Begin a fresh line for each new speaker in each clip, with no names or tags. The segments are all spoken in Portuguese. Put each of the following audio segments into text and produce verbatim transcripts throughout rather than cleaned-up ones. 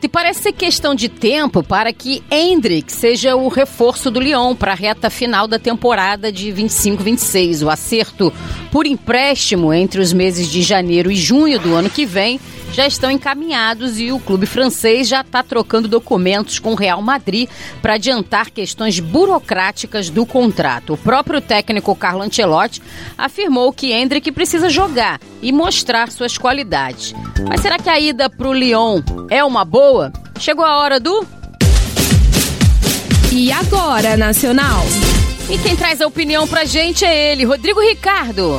E parece ser questão de tempo para que Endrick seja o reforço do Lyon para a reta final da temporada de vinte e cinco vinte e seis. O acerto por empréstimo entre os meses de janeiro e junho do ano que vem já estão encaminhados e o clube francês já está trocando documentos com o Real Madrid para adiantar questões burocráticas do contrato. O próprio técnico Carlo Ancelotti afirmou que Endrick precisa jogar e mostrar suas qualidades. Mas será que a ida para o Lyon é uma boa? Chegou a hora do...
E agora, Nacional?
E quem traz a opinião pra gente é ele, Rodrigo Ricardo.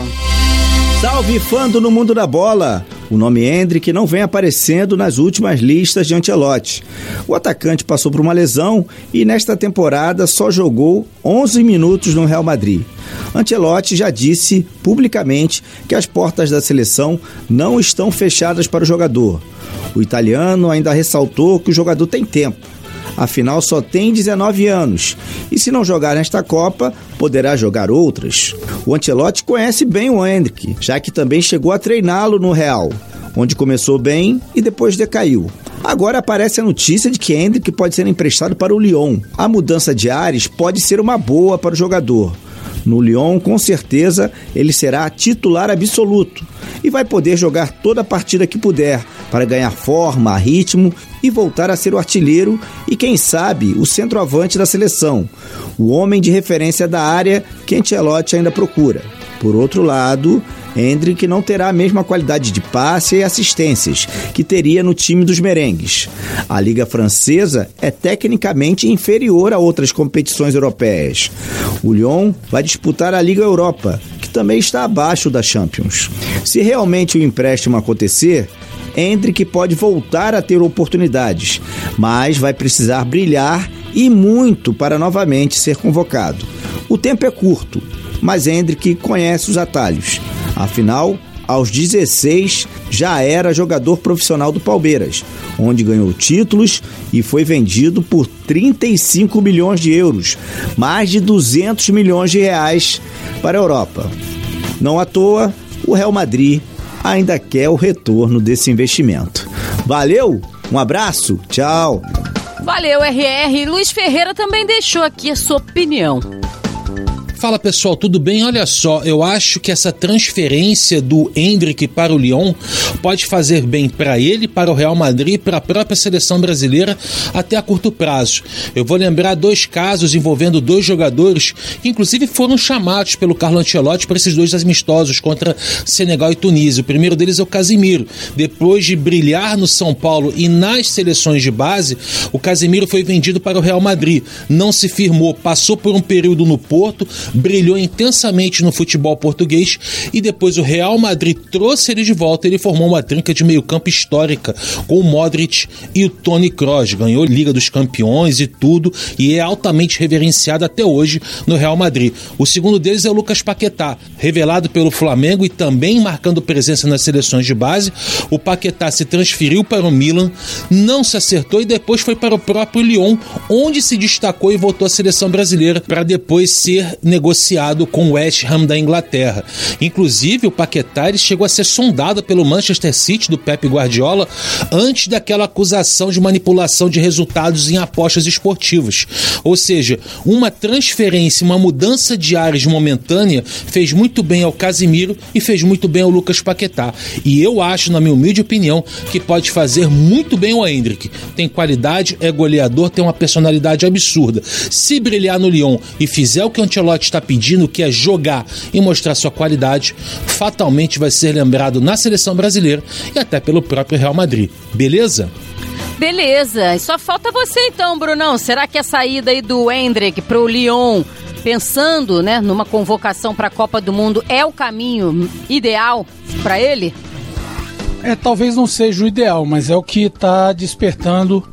Salve, fando no mundo da bola! O nome Endrick não vem aparecendo nas últimas listas de Ancelotti. O atacante passou por uma lesão e nesta temporada só jogou onze minutos no Real Madrid. Ancelotti já disse publicamente que as portas da seleção não estão fechadas para o jogador. O italiano ainda ressaltou que o jogador tem tempo. Afinal, só tem dezenove anos e se não jogar nesta Copa, poderá jogar outras. O Ancelotti conhece bem o Endrick, já que também chegou a treiná-lo no Real, onde começou bem e depois decaiu. Agora aparece a notícia de que Endrick pode ser emprestado para o Lyon. A mudança de ares pode ser uma boa para o jogador. No Lyon, com certeza, ele será titular absoluto e vai poder jogar toda a partida que puder para ganhar forma, ritmo e voltar a ser o artilheiro e, quem sabe, o centroavante da seleção, o homem de referência da área que Ancelotti ainda procura. Por outro lado, Endrick não terá a mesma qualidade de passe e assistências que teria no time dos merengues. A Liga Francesa é tecnicamente inferior a outras competições europeias. O Lyon vai disputar a Liga Europa, que também está abaixo da Champions. Se realmente o empréstimo acontecer, Endrick pode voltar a ter oportunidades, mas vai precisar brilhar e muito para novamente ser convocado. O tempo é curto, mas Endrick conhece os atalhos. Afinal, aos dezesseis, já era jogador profissional do Palmeiras, onde ganhou títulos e foi vendido por trinta e cinco milhões de euros, mais de duzentos milhões de reais para a Europa. Não à toa, o Real Madrid ainda quer o retorno desse investimento. Valeu, um abraço, tchau!
Valeu, R R. Luiz Ferreira também deixou aqui a sua opinião.
Fala pessoal, tudo bem? Olha só, eu acho que essa transferência do Endrick para o Lyon pode fazer bem para ele, para o Real Madrid e para a própria seleção brasileira até a curto prazo. Eu vou lembrar dois casos envolvendo dois jogadores que inclusive foram chamados pelo Carlo Ancelotti para esses dois amistosos contra Senegal e Tunísia. O primeiro deles é o Casemiro. Depois de brilhar no São Paulo e nas seleções de base, o Casemiro foi vendido para o Real Madrid. Não se firmou, passou por um período no Porto, brilhou intensamente no futebol português e depois o Real Madrid trouxe ele de volta. Ele formou uma trinca de meio campo histórica com o Modric e o Toni Kroos, ganhou Liga dos Campeões e tudo e é altamente reverenciado até hoje no Real Madrid. O segundo deles é o Lucas Paquetá, revelado pelo Flamengo e também marcando presença nas seleções de base. O Paquetá se transferiu para o Milan, não se acertou e depois foi para o próprio Lyon, onde se destacou e voltou à seleção brasileira para depois ser negociado com o West Ham da Inglaterra. Inclusive, o Paquetá ele chegou a ser sondado pelo Manchester City do Pep Guardiola antes daquela acusação de manipulação de resultados em apostas esportivas. Ou seja, uma transferência, uma mudança de ares momentânea fez muito bem ao Casemiro e fez muito bem ao Lucas Paquetá. E eu acho, na minha humilde opinião, que pode fazer muito bem ao Endrick. Tem qualidade, é goleador, tem uma personalidade absurda. Se brilhar no Lyon e fizer o que o Ancelotti está pedindo, que é jogar e mostrar sua qualidade, fatalmente vai ser lembrado na seleção brasileira e até pelo próprio Real Madrid. Beleza?
Beleza. E só falta você então, Brunão. Será que a saída aí do Endrick pro Lyon, pensando, né, numa convocação para a Copa do Mundo, é o caminho ideal para ele?
É, talvez não seja o ideal, mas é o que está despertando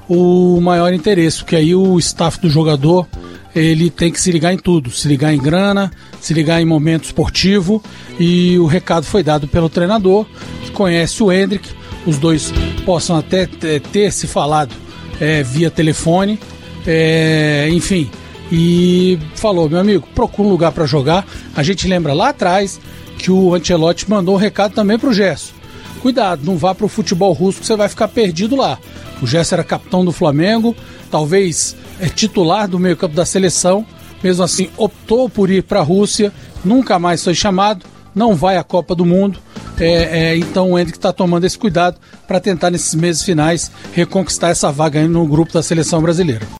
o maior interesse, porque aí o staff do jogador ele tem que se ligar em tudo, se ligar em grana, se ligar em momento esportivo, e o recado foi dado pelo treinador, que conhece o Endrick, os dois possam até ter se falado é, via telefone, é, enfim, e falou, meu amigo, procura um lugar para jogar. A gente lembra lá atrás que o Ancelotti mandou um recado também para o Gerson: cuidado, não vá para o futebol russo que você vai ficar perdido lá. O Gerson era capitão do Flamengo, talvez é titular do meio-campo da seleção, mesmo assim optou por ir para a Rússia, nunca mais foi chamado, não vai à Copa do Mundo, é, é, então o Endrick está tomando esse cuidado para tentar nesses meses finais reconquistar essa vaga aí no grupo da seleção brasileira.